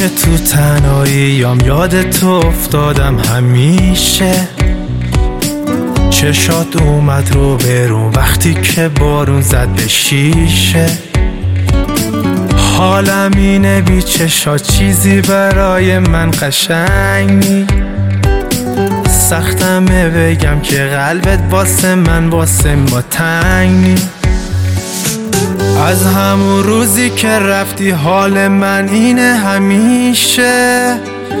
تو تنهاییام یاد تو افتادم همیشه. چشات اومد رو برون وقتی که بارون زد به شیشه. حالم اینه بی چشات چیزی برای من قشنگ نی. سختمه بگم که قلبت واسه من واسه ما تنگ نی. از همون روزی که رفتی حال من اینه همیشه.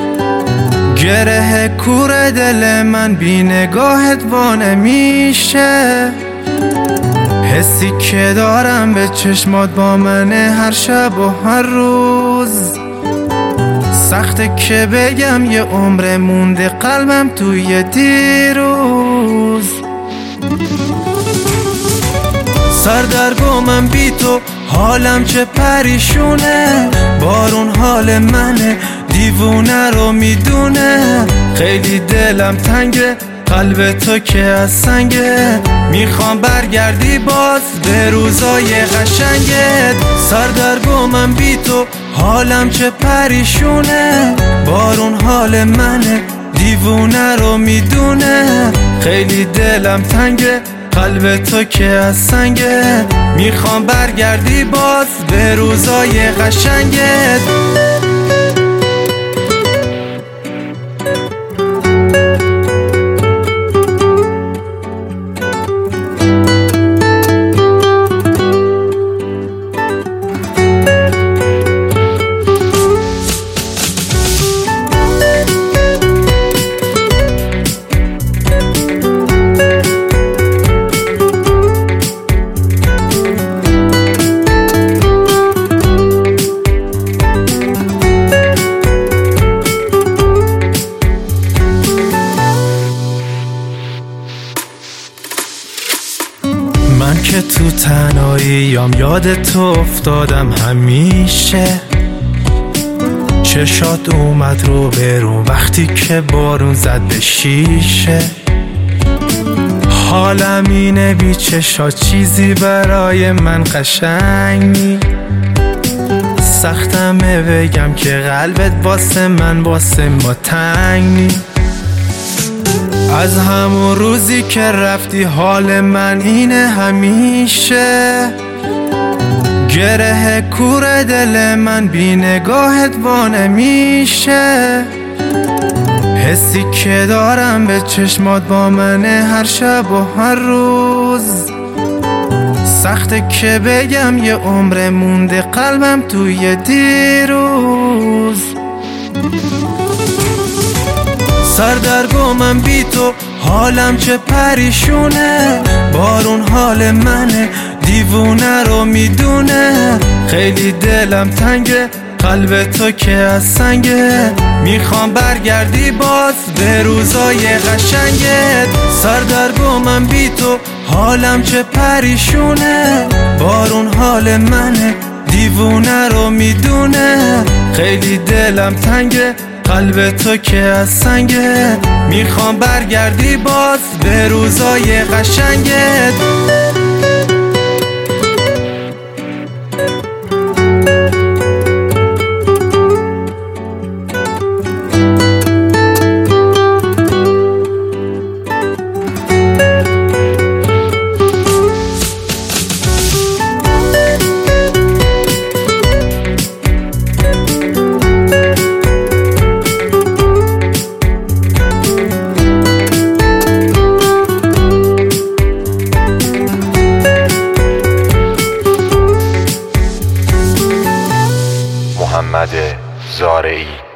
گره کور دل من بی نگاهت وانه میشه. حسی که دارم به چشمات با منه هر شب و هر روز. سخته که بگم یه عمر مونده قلبم توی دیروز. سردرگمم بی تو حالم چه پریشونه. بارون حال منه دیوونه رو میدونه. خیلی دلم تنگه قلب تو که از سنگه. میخوام برگردی باز به روزای قشنگت. سردرگمم بی تو حالم چه پریشونه. بارون حال منه دیوونه رو میدونه. خیلی دلم تنگه قلب تو که از سنگه. میخوام برگردی باز به روزای قشنگت. من که تو تنهاییام یاد تو افتادم همیشه. چشات اومد رو برون وقتی که بارون زد به شیشه. حالم اینه بی چشات چیزی برای من قشنگ نی. سختمه بگم که قلبت واسه من واسه ما تنگ نی. از همون روزی که رفتی حال من اینه همیشه. گره کور دل من بی نگاهت وانه میشه. حسی که دارم به چشمات با منه هر شب و هر روز. سخته که بگم یه عمر مونده قلبم توی دیروز. سردرگمم بی تو حالم چه پریشونه. بارون حال منه دیوونه رو میدونه. خیلی دلم تنگه قلب تو که از سنگه. میخوام برگردی باز به روزای قشنگت. سردرگمم بی تو حالم چه پریشونه. بارون حال منه دیوونه رو میدونه. خیلی دلم تنگه قلب تو که از سنگه. میخوام برگردی باز به روزای قشنگت. محمد زارعی